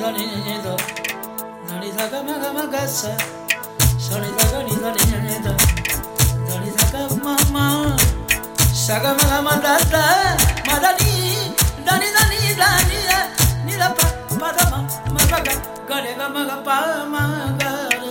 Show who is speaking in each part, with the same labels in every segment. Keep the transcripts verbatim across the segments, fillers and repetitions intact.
Speaker 1: ధని ధ ధని ధ గ మ గ మ గ స సని ధ గ ని ధ ని ని ధ ధని ధ గ మ మ స గ మ గ మ ద ద మ ద ని ధని ధ ని ధ ని ర ని ర ప ప ద మ మ గ గ గ రే గ మ గ ప మ గ రే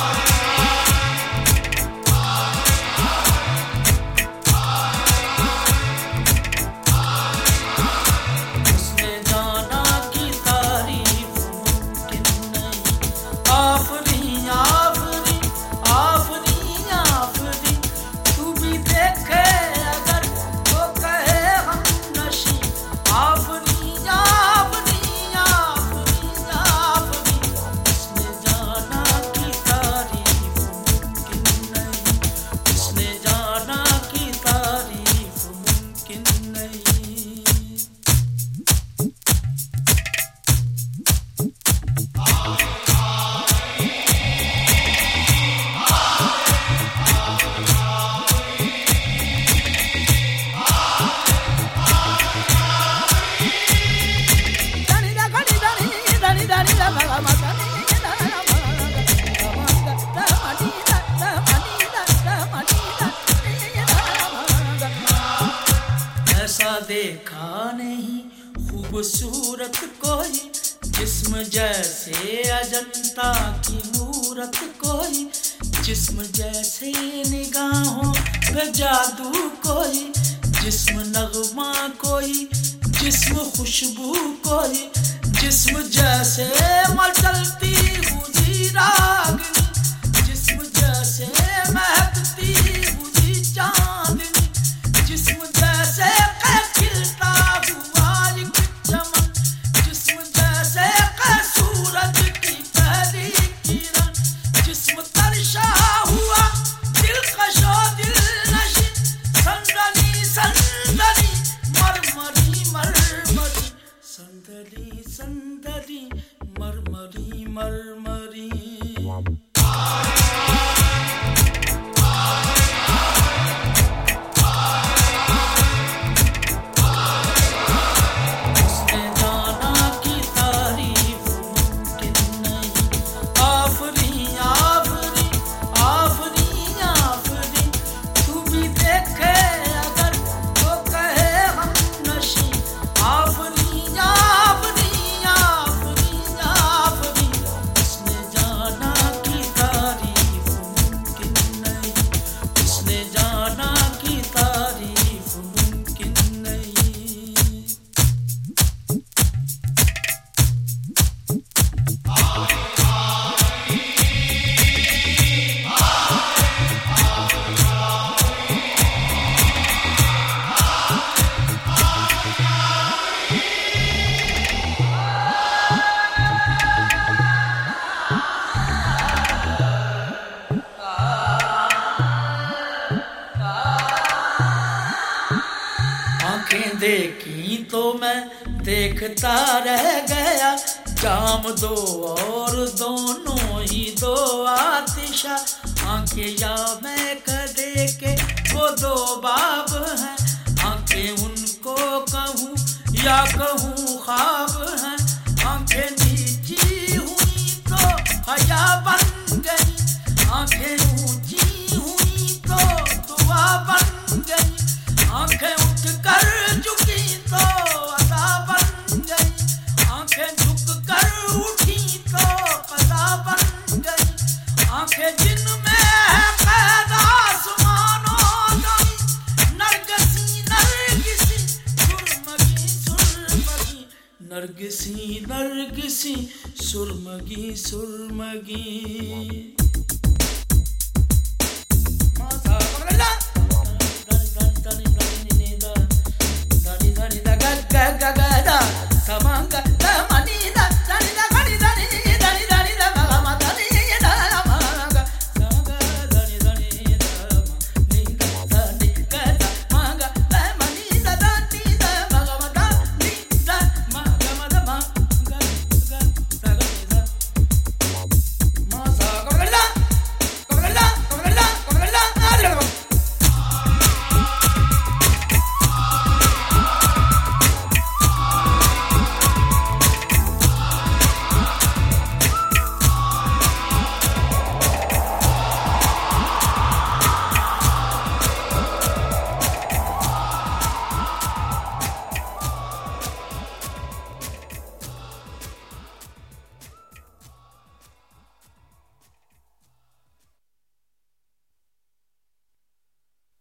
Speaker 1: देखा नहीं खूबसूरत कोई जिस्म जैसे अजंता की मूरत कोई जिस्म जैसे निगाहों पे जादू कोई जिस्म नगमा कोई जिस्म खुशबू कोई जिस्म जैसे मचलती हुई रागनी जिस्म जैसे महकती हुई चांदनी जिस्म जैसे संदली संदली मरमरी मरमरी उसने जाना की तारीफ मुमकिन नहीं आफरी आफरी आफरी आफरी तू भी देखे अगर तो कहे हम नशी आफरी देखी तो मैं देखता रह गया जाम दो और दोनों ही दो आतिशा आंखें या मैं कदे के वो दो बाब हैं आंखें उनको कहूँ या कहूँ ख्वाब हैं आंखें नीची हुई तो हया बन गई आंखें ऊंची हुई तो दुआ बन गई आंखें उठ कर झुकी तो अदा बन गई आंखें झुक कर उठी तो कदा बन गई आंखें जिनमें है पैदा आसमानों गई नरगिसी नरगिसी सुरमगी सुरमगी नरगिसी नरगिसी सुरमगी सुरमगी